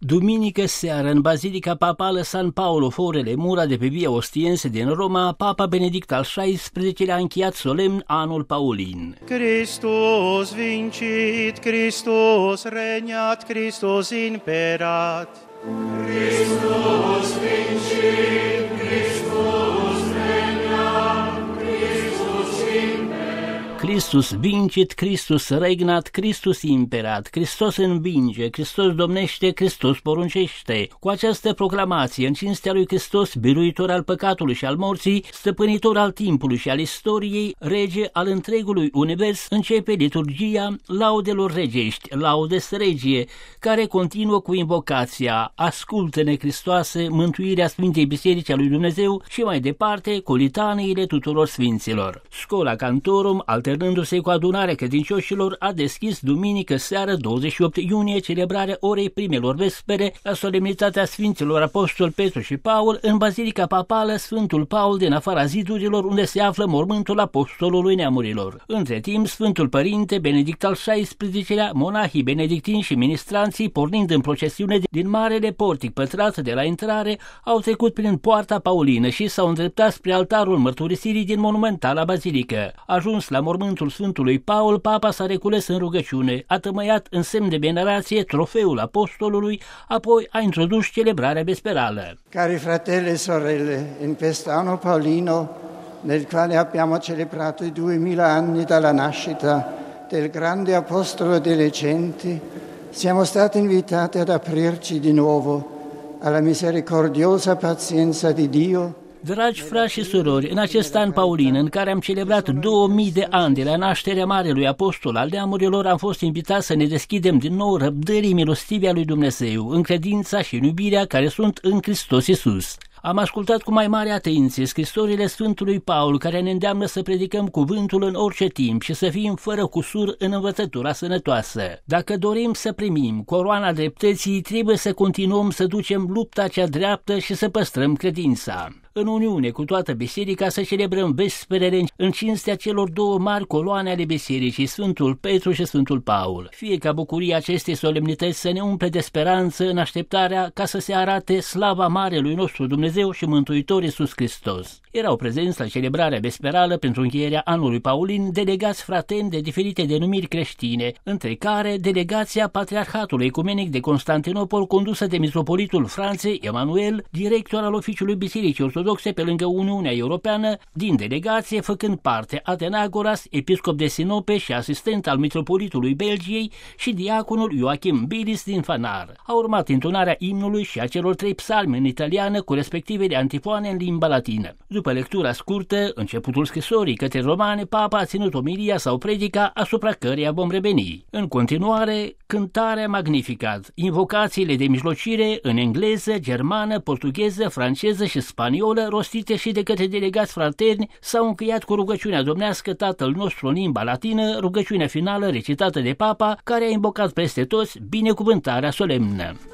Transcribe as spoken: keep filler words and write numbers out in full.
Duminică seară, în Bazilica Papală San Paolo Forele Mura de pe Via Ostiense din Roma, Papa Benedict al șaisprezecelea-lea a încheiat solemn anul Paulin. Christus vincit, Christus regnat, Christus imperat. Christus vincit, Christus regnat, Christus imperat. Christus vincit, Christus regnat, Christus imperat. Hristos învinge, Hristos domnește, Hristos poruncește. Cu această proclamație, în cinstea lui Hristos, biruitor al păcatului și al morții, stăpânitor al timpului și al istoriei, rege al întregului univers, începe liturgia laudelor regești, laudes regie, care continuă cu invocația Ascultă-ne, Hristoase, mântuirea Sfintei Biserici a lui Dumnezeu și mai departe cu litaniile tuturor sfinților. Scola Cantorum, alternându-se cu adunarea credincioșilor, a deschis duminică seară, douăzeci și opt iunie, celebrarea orei primelor vespere la solemnitatea Sfinților Apostol Petru și Paul în Bazilica Papală Sfântul Paul din afara zidurilor, unde se află mormântul apostolului neamurilor. Între timp, Sfântul Părinte Benedict al șaisprezecelea-lea, monahii benedictini și ministranții, pornind în procesiune din marele portic pătrat de la intrare, au trecut prin poarta paulină și s-au îndreptat spre altarul mărturisirii din monumentala bazilică. Ajuns la mormântul Sfântului Paul, Papa s-a recules în rugăciune, a tămăiat în semn de venerație trofeul apostolului, apoi a introdus celebrarea vesperală. Cari fratelli e sorelle, in quest'anno paolino, nel quale abbiamo celebrato i duemila anni dalla nascita del grande apostolo delle genti, siamo stati invitati ad aprirci di nuovo alla misericordiosa pazienza di Dio. Dragi frați și surori, în acest an paulin, în care am celebrat două mii de ani de la nașterea Marelui Apostol al neamurilor, am fost invitați să ne deschidem din nou răbdării milostive a lui Dumnezeu, în credința și în iubirea care sunt în Hristos Iisus. Am ascultat cu mai mare atenție scrisorile Sfântului Paul, care ne îndeamnă să predicăm cuvântul în orice timp și să fim fără cusur în învățătura sănătoasă. Dacă dorim să primim coroana dreptății, trebuie să continuăm să ducem lupta cea dreaptă și să păstrăm credința. În uniune cu toată biserica să celebrăm vesperele în cinstea celor două mari coloane ale bisericii, Sfântul Petru și Sfântul Paul. Fie ca bucuria acestei solemnități să ne umple de speranță în așteptarea ca să se arate slava marelui nostru Dumnezeu și Mântuitor Iisus Hristos. Erau prezenți la celebrarea vesperală pentru încheierea anului paulin delegați frateni de diferite denumiri creștine, între care delegația Patriarhatului Ecumenic de Constantinopol, condusă de mitropolitul Franței Emanuel, director al oficiului Bisericii Ortodoxe pe lângă Uniunea Europeană, din delegație făcând parte Atenagoras, episcop de Sinope și asistent al mitropolitului Belgiei, și diaconul Joachim Bilis din Fanar. A urmat intonarea imnului și a celor trei psalmi în italiană cu respectivele antifoane în limba latină. După lectura scurtă, începutul scrisorii către romane, Papa a ținut omilia sau predica asupra căreia vom reveni. În continuare, cântarea Magnificat, invocațiile de mijlocire în engleză, germană, portugheză, franceză și spaniolă, rostite și de către delegați fraterni, s-au încheiat cu rugăciunea domnească Tatăl nostru în limba latină, rugăciunea finală recitată de Papa, care a invocat peste toți binecuvântarea solemnă.